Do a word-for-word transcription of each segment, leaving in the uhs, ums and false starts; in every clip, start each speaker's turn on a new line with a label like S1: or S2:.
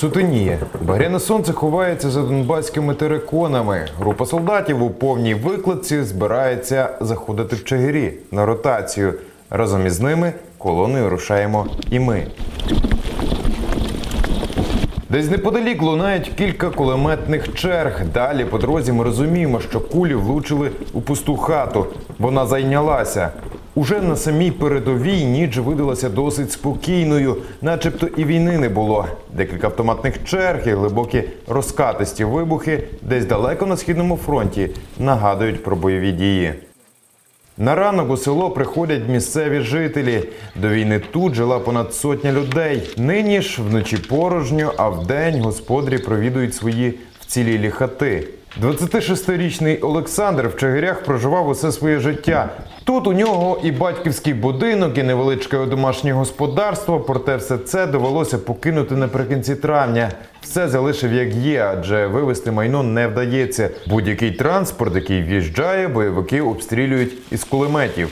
S1: Сутеніє. Багряне сонце ховається за донбаськими териконами. Група солдатів у повній викладці збирається заходити в Чигирі на ротацію. Разом із ними колоною рушаємо і ми. Десь неподалік лунають кілька кулеметних черг. Далі по дорозі ми розуміємо, що кулі влучили у пусту хату. Вона зайнялася. Уже на самій передовій ніч видалася досить спокійною, начебто і війни не було. Декілька автоматних черг і глибокі розкатисті вибухи десь далеко на Східному фронті нагадують про бойові дії. На ранок у село приходять місцеві жителі. До війни тут жила понад сотня людей. Нині ж вночі порожньо, а вдень господарі провідують свої вцілілі хати. двадцятишестирічний Олександр в Чигирях проживав усе своє життя. Тут у нього і батьківський будинок, і невеличке домашнє господарство, проте все це довелося покинути наприкінці травня. Все залишив як є, адже вивезти майно не вдається. Будь-який транспорт, який в'їжджає, бойовики обстрілюють із кулеметів.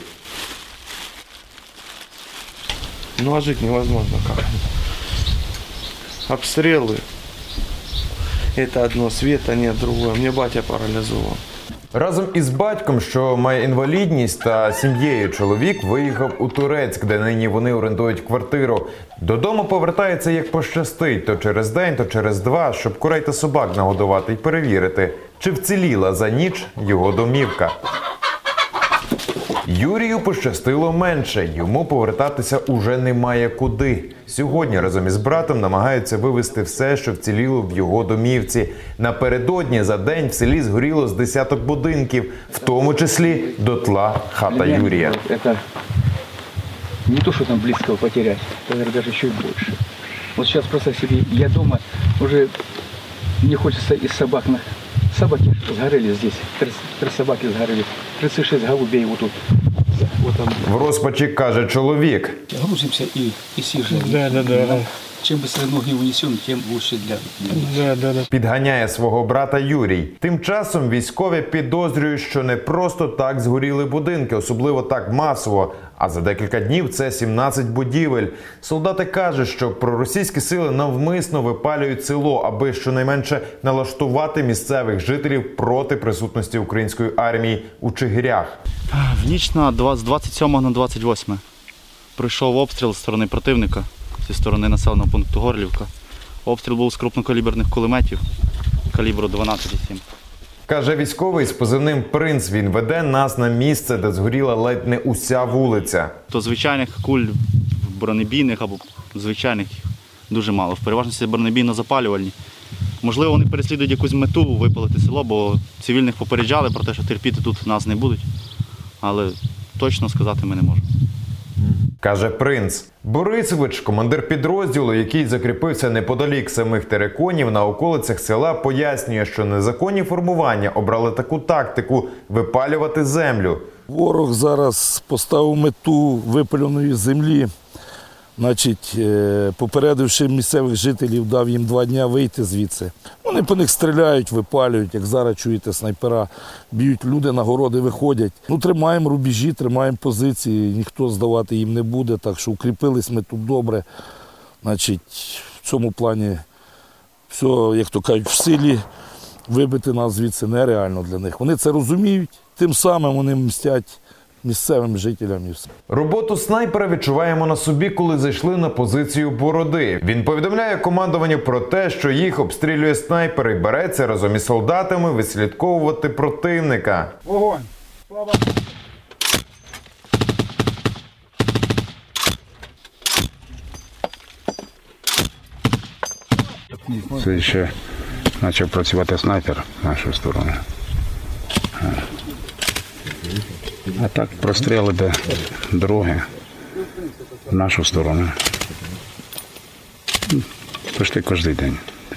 S2: Ну а жить невозможно как. Обстрелы. Это одно, света нет, другое. Мне батя парализован.
S1: Разом із батьком, що має інвалідність, та сім'єю чоловік виїхав у Турецьк, де нині вони орендують квартиру. Додому повертається як пощастить, то через день, то через два, щоб курей та собак нагодувати й перевірити, чи вціліла за ніч його домівка. Юрію пощастило менше, йому повертатися уже немає куди. Сьогодні разом із братом намагаються вивезти все, що вціліло в його домівці. Напередодні за день в селі згоріло з десяток будинків, в тому числі дотла хата Юрія.
S3: Це не то, що там близького потеряти, це навіть ще й більше. От зараз просто собі, я вдома, вже мені хочеться із собак на... Собаки згорели здесь, три, три собаки згорели, тридцять шість голубей вот тут. Вот там.
S1: В розпачі каже чоловік.
S3: Грузимся и, и съезжаем.
S2: Да, да, да.
S3: Чем быстрее ноги унесем, тем лучше для, для
S2: Да, да, да.
S1: Підганяє свого брата Юрій. Тим часом військові підозрюють, що не просто так згоріли будинки, особливо так масово, а за декілька днів це сімнадцять будівель. Солдати кажуть, що проросійські сили навмисно випалюють село, аби щонайменше налаштувати місцевих жителів проти присутності української армії у Чигирях.
S4: В ніч на двадцять сьоме на двадцять восьме прийшов обстріл з сторони противника, зі сторони населеного пункту Горлівка. Обстріл був з крупнокаліберних кулеметів калібру дванадцять сім.
S1: Каже військовий з позивним «Принц». Він веде нас на місце, де згоріла ледь не уся вулиця.
S4: То звичайних куль бронебійних або звичайних дуже мало. В переважності бронебійно-запалювальні. Можливо, вони переслідують якусь мету випалити село, бо цивільних попереджали про те, що терпіти тут нас не будуть. Але точно сказати ми не можемо.
S1: Каже «Принц». Борисович, командир підрозділу, який закріпився неподалік самих териконів на околицях села, пояснює, що незаконні формування обрали таку тактику – випалювати землю.
S5: Ворог зараз поставив мету випаленої землі, значить, попередивши місцевих жителів, дав їм два дні вийти звідси. Вони по них стріляють, випалюють, як зараз чуєте, снайпера б'ють, люди на городи виходять. Ну, тримаємо рубежі, тримаємо позиції, ніхто здавати їм не буде, так що укріпились ми тут добре. Значить, в цьому плані все, як то кажуть, в силі вибити нас звідси нереально для них. Вони це розуміють, тим самим вони мстять місцевим жителям.
S1: Роботу снайпера відчуваємо на собі, коли зайшли на позицію Бороди. Він повідомляє командуванню про те, що їх обстрілює снайпер і береться разом із солдатами вислідковувати противника.
S3: Вогонь! Слава!
S6: Це ще почав працювати снайпер в нашу сторону. А так простріли до дороги в нашу сторону. Почти кожен день.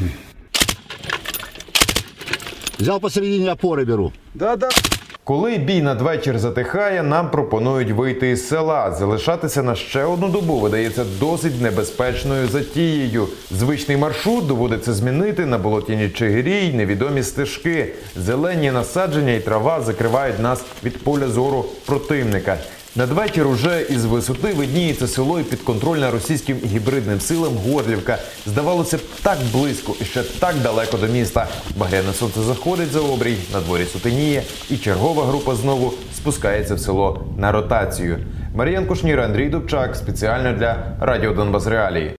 S7: Взяв посередині опори беру.
S3: Да, да.
S1: Коли бій надвечір затихає, нам пропонують вийти із села. Залишатися на ще одну добу видається досить небезпечною затією. Звичний маршрут доводиться змінити на болотяні Чигирі й невідомі стежки. Зелені насадження і трава закривають нас від поля зору противника. Надвечір уже із висоти видніється село і підконтрольне російським гібридним силам Горлівка. Здавалося б, так близько і ще так далеко до міста. Багряне сонце заходить за обрій, на дворі сутеніє, і чергова група знову спускається в село на ротацію. Мар'ян Кушнір, Андрій Дубчак. Спеціально для Радіо Донбас Реалії.